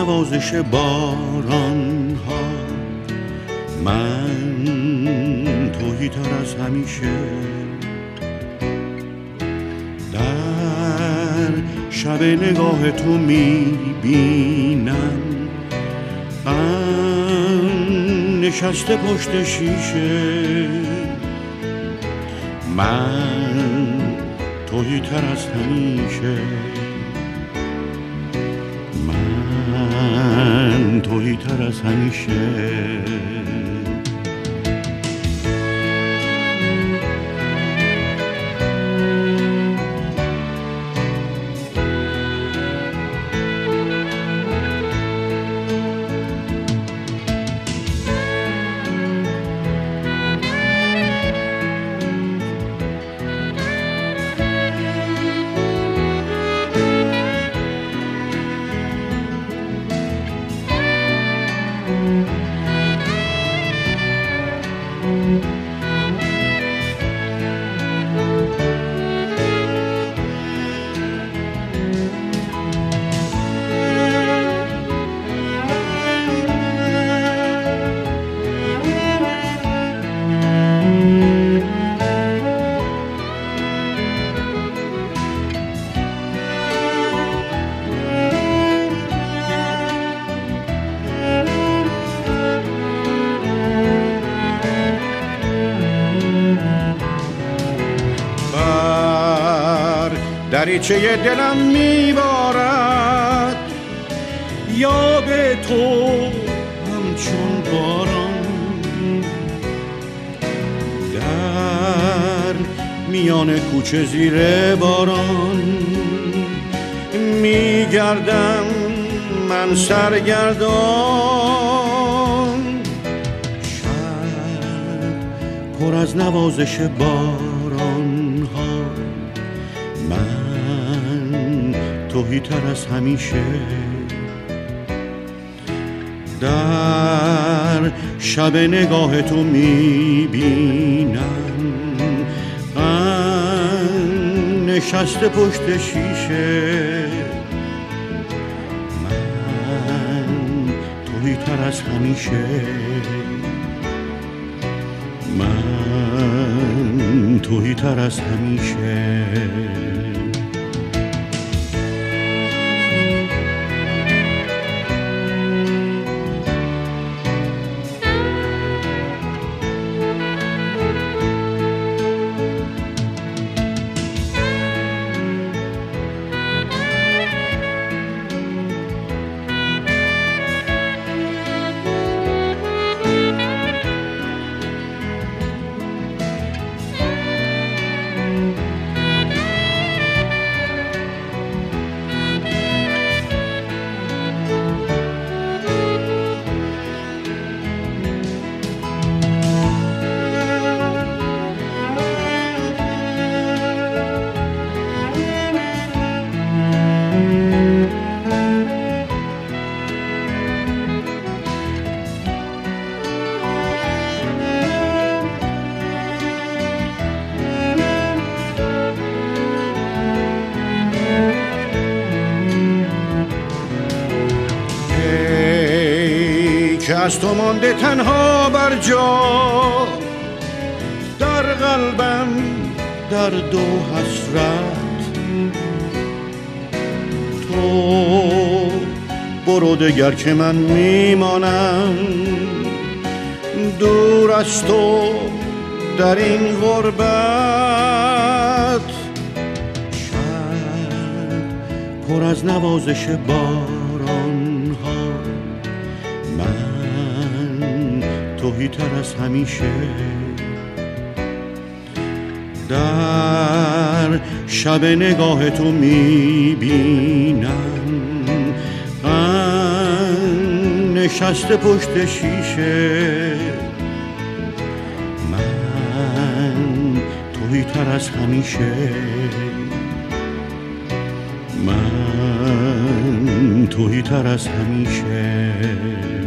نوازش باران ها، من توهی تر از همیشه در شب نگاه تو میبینم، من نشسته پشت شیشه، من توهی تر از همیشه، من توهی تر از همیشه. دریچه دلم میبارد یا به تو همچون باران، در میان کوچه زیر باران میگردم من سرگردان، شب پر از نوازش باران ها، من توهی تر از همیشه در شب نگاه تو میبینم، من نشسته پشت شیشه، من توهی تر از همیشه، من توهی تر از همیشه. که از تو مانده تنها بر جا، در قلبم درد و حسرت، تو برو دگر که من میمانم دور از تو در این غربت، شب پر از نوازش باران ها، من توهی تر از همیشه در شب نگاه تو میبینم، من نشسته پشت شیشه، من توهی تر از همیشه، من توهی تر از همیشه.